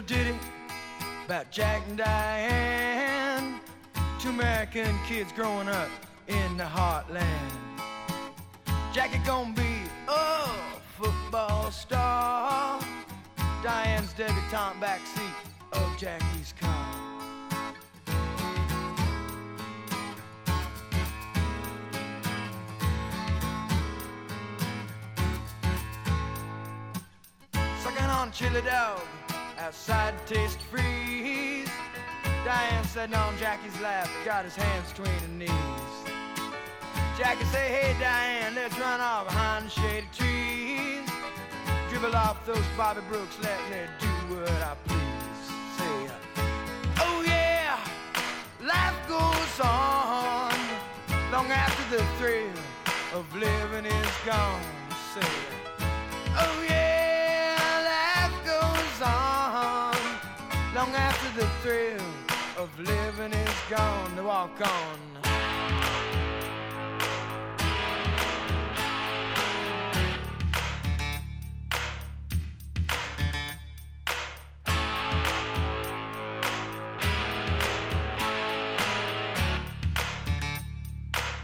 little ditty about Jack and Diane, two American kids growing up in the heartland. Jackie gonna be a football star, Diane's debutante backseat of Jackie's car. Sucking on chili dog outside to taste freeze. Diane sitting on Jackie's lap, got his hands between her knees. Jackie say, hey Diane, let's run off behind the shady trees. Dribble off those Bobby Brooks, let me do what I please. Say, oh yeah, life goes on long after the thrill of living is gone. Say, oh yeah, life goes on long after the thrill of living is gone. To walk on